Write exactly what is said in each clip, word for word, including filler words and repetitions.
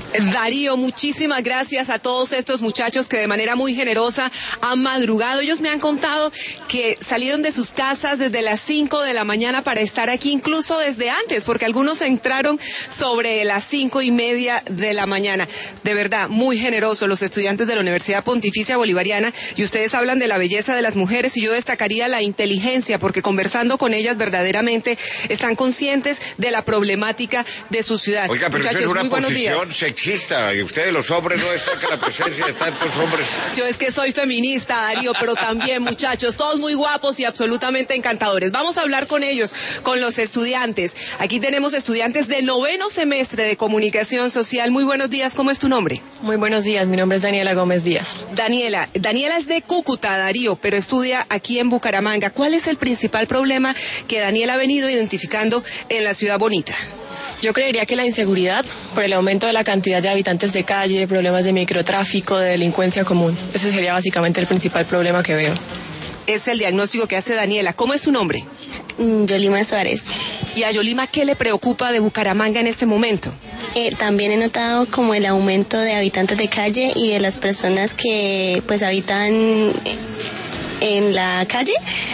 Darío, muchísimas gracias a todos estos muchachos que de manera muy generosa han madrugado. Ellos me han contado que salieron de sus casas desde las cinco de la mañana para estar aquí, incluso desde antes, porque algunos entraron sobre las cinco y media de la mañana. De verdad, muy generosos los estudiantes de la Universidad Pontificia Bolivariana, y ustedes hablan de la belleza de las mujeres, y yo destacaría la inteligencia, porque conversando con ellas verdaderamente están conscientes de la problemática de su ciudad. Oiga, pero muchachos, eso es una muy buenos días. posición sexista, y ustedes los hombres no destacan la presencia de tantos hombres. Yo es que soy feminista, Darío, pero también, muchachos, todos muy guapos y absolutamente encantadores. Vamos a hablar con ellos, con los estudiantes. Aquí tenemos estudiantes de noveno semestre de Comunicación Social. Muy buenos días, ¿cómo es tu nombre? Muy buenos días, mi nombre es Daniela Gómez Díaz. Daniela, Daniela es de Cúcuta, Darío, pero estudia aquí en Bucaramanga. ¿Cuál es el principal problema que Daniela ha venido identificando en la ciudad bonita? Yo creería que la inseguridad, por el aumento de la cantidad de habitantes de calle, problemas de microtráfico, de delincuencia común. Ese sería básicamente el principal problema que veo. Es el diagnóstico que hace Daniela. ¿Cómo es su nombre? Yolima Suárez. ¿Y a Yolima qué le preocupa de Bucaramanga en este momento? Eh, también he notado como el aumento de habitantes de calle y de las personas que pues habitan en la calle,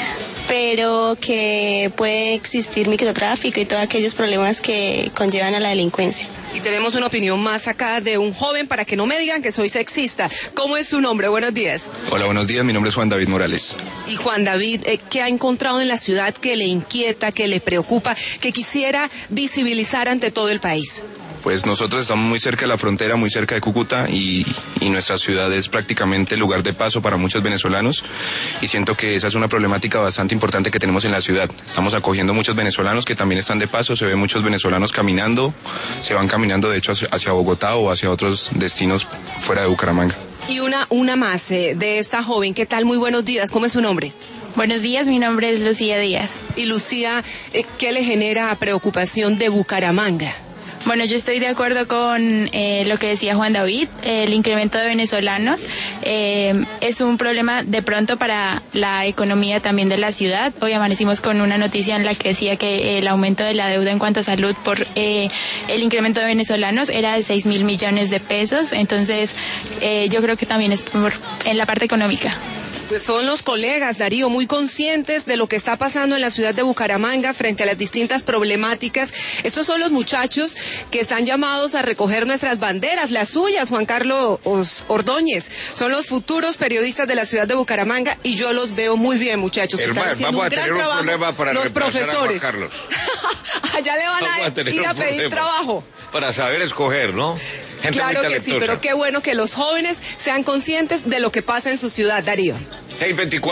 pero que puede existir microtráfico y todos aquellos problemas que conllevan a la delincuencia. Y tenemos una opinión más acá de un joven, para que no me digan que soy sexista. ¿Cómo es su nombre? Buenos días. Hola, buenos días, mi nombre es Juan David Morales. Y Juan David, eh, ¿qué ha encontrado en la ciudad que le inquieta, que le preocupa, que quisiera visibilizar ante todo el país? Pues nosotros estamos muy cerca de la frontera, muy cerca de Cúcuta, y, y nuestra ciudad es prácticamente el lugar de paso para muchos venezolanos, y siento que esa es una problemática bastante importante que tenemos en la ciudad. Estamos acogiendo muchos venezolanos que también están de paso, se ven muchos venezolanos caminando, se van caminando de hecho hacia, hacia Bogotá o hacia otros destinos fuera de Bucaramanga. Y una, una más eh, de esta joven, ¿qué tal? Muy buenos días, ¿cómo es su nombre? Buenos días, mi nombre es Lucía Díaz. Y Lucía, eh, ¿qué le genera preocupación de Bucaramanga? Bueno, yo estoy de acuerdo con eh, lo que decía Juan David. El incremento de venezolanos eh, es un problema de pronto para la economía también de la ciudad. Hoy amanecimos con una noticia en la que decía que el aumento de la deuda en cuanto a salud por eh, el incremento de venezolanos era de seis mil millones de pesos. Entonces, eh, yo creo que también es por, en la parte económica. Pues son los colegas, Darío, muy conscientes de lo que está pasando en la ciudad de Bucaramanga frente a las distintas problemáticas. Estos son los muchachos que están llamados a recoger nuestras banderas, las suyas, Juan Carlos Ordóñez. Son los futuros periodistas de la ciudad de Bucaramanga, y yo los veo muy bien, muchachos. Hermano, están haciendo vamos un a gran tener un trabajo. problema para los reemplazar profesores. a Juan Carlos. Allá le van a, a, a ir a pedir problema trabajo. Para saber escoger, ¿no? Gente claro muy que sí, talentosa. pero qué bueno que los jóvenes sean conscientes de lo que pasa en su ciudad, Darío. seis veinticuatro